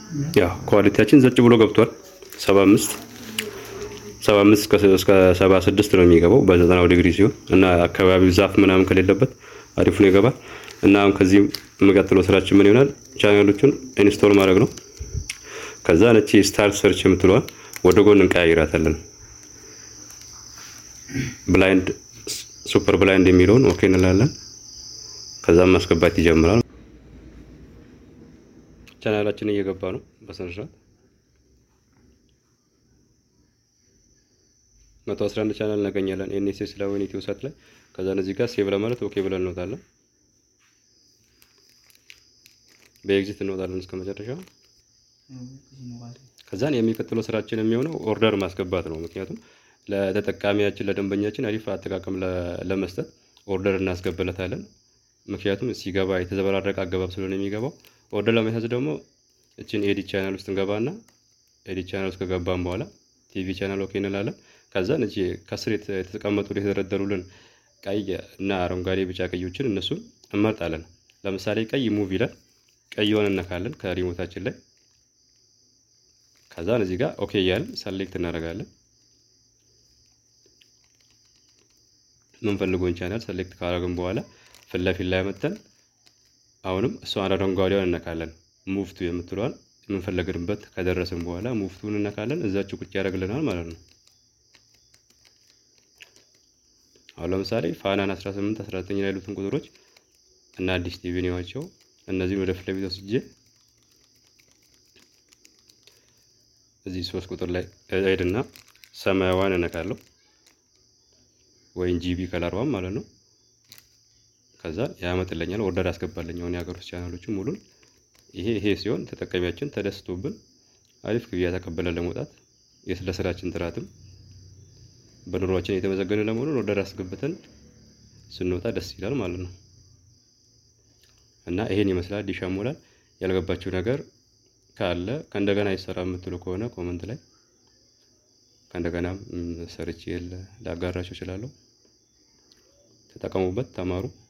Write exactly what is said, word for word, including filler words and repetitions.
ያ ኳሊቲያችን ዘጭ ብሎ ገብቷል። ሰባ አምስት ሰባ አምስት እስከ ሰባ ስድስት ነው የሚገባው በዘጠና ዲግሪ ሲሆን እና አካባቢው ዛፍ ምናምን ከሌለበት አሪፍ ነው ይገባል። እና አሁን ከዚህ የምቀጥለው ስራችን ምን ይሆናል? ቻናሎቹን ኢንስቶል ማድረግ ነው። ከዛ ነቺ ስታርት ሰርች የምትለዋል ወደ ጎን እንቀያይራታለን። ብላይንድ ሱፐር ብላይንድ የሚለውን ኦኬ እንላለን። ከዛ ማስገባት ይጀምራል። ቻናላችን እየገባ ነው በስነ ስርዓት መቶ አስራ አንድ ቻናል እናገኛለን ኤንኤስኤስ ላውን ኢትዮ ሳት ላይ። ከዛ እዚህ ጋር ሴቭ ለማለት ኦኬ ብለን እንወጣለን። በኤግዚት እንወጣለን እስከ መጨረሻው። ከዛን የሚቀጥለው ስራችን የሚሆነው ኦርደር ማስገባት ነው። ምክንያቱም ለተጠቃሚያችን ለደንበኛችን አሪፍ አጠቃቀም ለመስጠት ኦርደር እናስገባለታለን። ምክንያቱም ሲገባ የተዘበራረቀ አገባብ ስለሆነ የሚገባው ኦርደር ለመያዝ ደግሞ እቺን ኤዲት ቻናል ውስጥ እንገባና ኤዲት ቻናል ውስጥ ከገባን በኋላ ቲቪ ቻናል ኦኬ እንላለን። ከዛ እቺ ከስር የተቀመጡ የተደረደሩልን ቀይ እና አረንጓዴ ቢጫ ቀዮችን እነሱን እንመርጣለን። ለምሳሌ ቀይ ሙቭ ይላል። ቀይውን እንነካለን ከሪሞታችን ላይ። ከዛ እዚህ ጋር ኦኬ እያልን ሰሌክት እናደርጋለን። የምንፈልገውን ቻናል ሰሌክት ካደረግን በኋላ ፊት ለፊት ላይ መተን አሁንም እሷን አረንጓዴውን እንነካለን። ሙቭ ቱ የምትለዋን የምንፈልግበት ከደረስን በኋላ ሙቭ ቱን እንነካለን። እዛች ቁጭ ያደርግልናል ማለት ነው። አሁን ለምሳሌ ፋናን አስራ ስምንት አስራ ዘጠኝ ላይ ያሉትን ቁጥሮች እና አዲስ ቲቪ ነው። እነዚህን ወደ ፊት ለፊት ወስጄ እዚህ ሶስት ቁጥር ላይ ሄድና ሰማያዋን እነካለሁ ወይን ጂቢ ከለሯን ማለት ነው። ከዛ ያመጣልኛል ኦርደር ያስገባልኝ አሁን የሀገር ውስጥ ቻናሎችን ሙሉን። ይሄ ይሄ ሲሆን ተጠቃሚያችን ተደስቶብን አሪፍ ክፍያ ተቀበለን ለመውጣት የስለስራችን ጥራትም በኑሯችን የተመዘገነ ለመሆኑ ኦርደር ያስገብተን ስንወጣ ደስ ይላል ማለት ነው። እና ይሄን ይመስላል ዲሽ አሞላል። ያልገባችሁ ነገር ካለ ከእንደገና ይሰራ የምትሉ ከሆነ ኮሜንት ላይ ከእንደገና ሰርቼ ላጋራችሁ እችላለሁ። ተጠቀሙበት፣ ተማሩ።